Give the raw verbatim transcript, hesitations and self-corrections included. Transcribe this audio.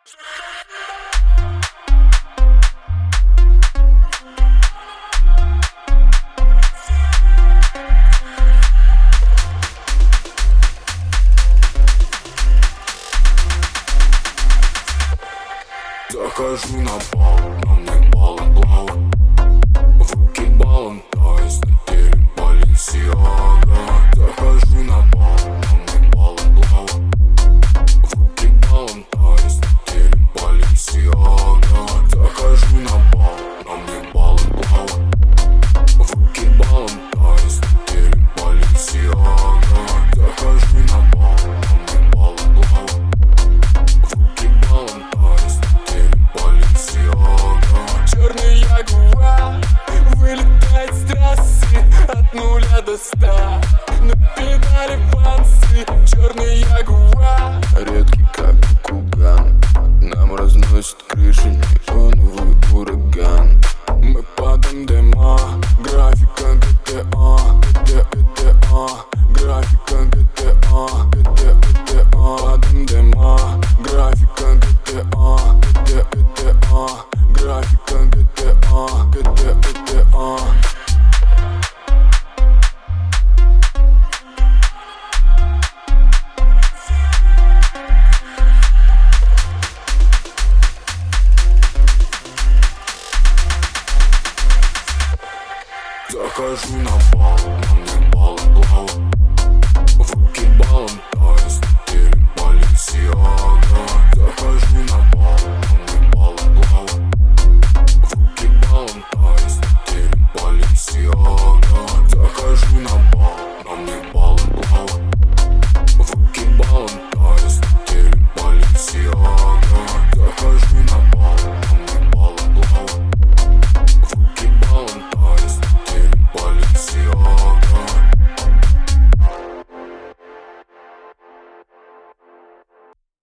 Захожу на бал, на мне балаклава. В руке баллон, то есть на теле Баленсиага. Захожу на бал, на мне балаклава. В руке баллон, то есть на теле Баленсиага. Захожу на бал, на мне балаклава. В руке баллон, то есть на теле Баленсиага. Захожу на бал, на мне балаклава. В руке баллон, то есть черный ягуар вылетает с трассы от нуля до ста. На педали вансы, черный ягуар редкий как куган, нам разносит крыши неоновый ураган. Мы под МДМА, графика ГТА, ГТА, графика ГТА, ГТА, под МДМА, графика ГТА, ГТА, графика ГТА, ГТА. Захожу на бал, на мне